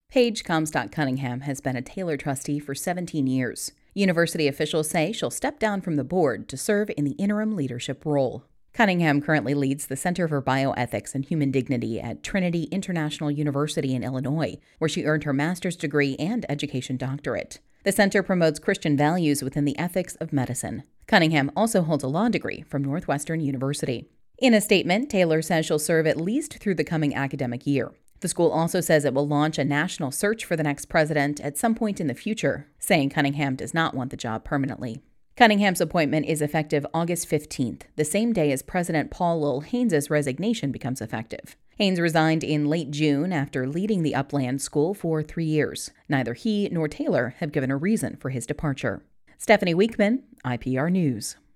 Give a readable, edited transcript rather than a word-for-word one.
Paige Comstock-Cunningham has been a Taylor trustee for 17 years. University officials say she'll step down from the board to serve in the interim leadership role. Cunningham currently leads the Center for Bioethics and Human Dignity at Trinity International University in Illinois, where she earned her master's degree and education doctorate. The center promotes Christian values within the ethics of medicine. Cunningham also holds a law degree from Northwestern University. In a statement, Taylor says she'll serve at least through the coming academic year. The school also says it will launch a national search for the next president at some point in the future, saying Cunningham does not want the job permanently. Cunningham's appointment is effective August 15th, the same day as President Paul Lowell Haynes' resignation becomes effective. Haynes resigned in late June after leading the Upland School for 3 years. Neither he nor Taylor have given a reason for his departure. Stephanie Weekman, IPR News.